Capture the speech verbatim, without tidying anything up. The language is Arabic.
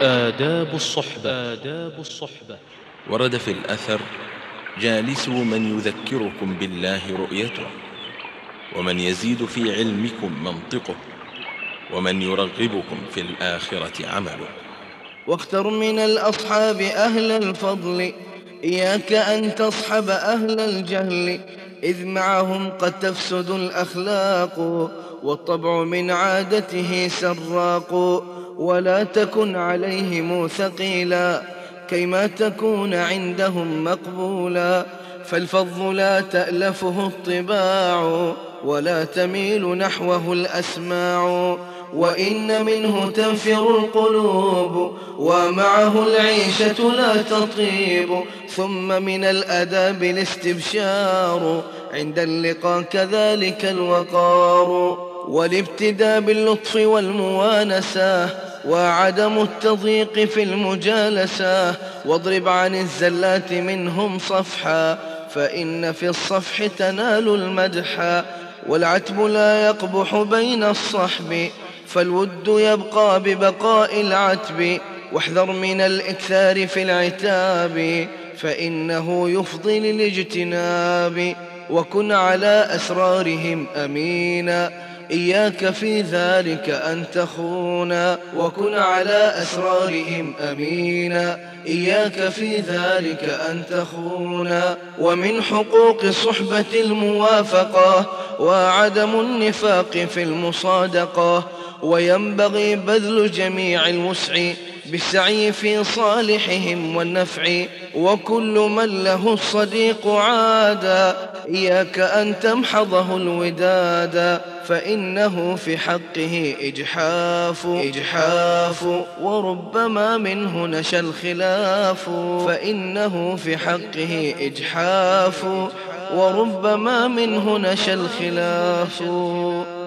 آداب الصحبة. آداب الصحبة. ورد في الأثر: جالسوا من يذكركم بالله رؤيته، ومن يزيد في علمكم منطقه، ومن يرغبكم في الآخرة عمله. واختر من الأصحاب أهل الفضل، إياك أن تصحب أهل الجهل، إذ معهم قد تفسد الأخلاق، والطبع من عادته سراق. ولا تكن عليهم ثقيلا، كيما تكون عندهم مقبولا. فالفظ لا تألفه الطباع، ولا تميل نحوه الأسماع. وإن منه تنفر القلوب، ومعه العيشة لا تطيب. ثم من الأداب الاستبشار، عند اللقاء كذلك الوقار. والابتداء باللطف والموانسة، وعدم التضييق في المجالسة. واضرب عن الزلات منهم صفحا، فإن في الصفح تنال المدحا. والعتب لا يقبح بين الصحب، فالود يبقى ببقاء العتب. واحذر من الإكثار في العتاب، فإنه يفضي للاجتناب. وكن على أسرارهم أمينا، إياك في ذلك أن تخونا. وكن على أسرارهم أمينا، إياك في ذلك أن تخونا. ومن حقوق صحبة الموافقة، وعدم النفاق في المصادقة. وينبغي بذل جميع الوسع، بالسعي في صالحهم والنفع. وكل من له الصديق عادا، إياك أن تمحضه الودادا، فإنه في حقه إجحاف إجحاف وربما منه نشا الخلاف. فإنه في حقه إجحاف، وربما منه نشا الخلاف.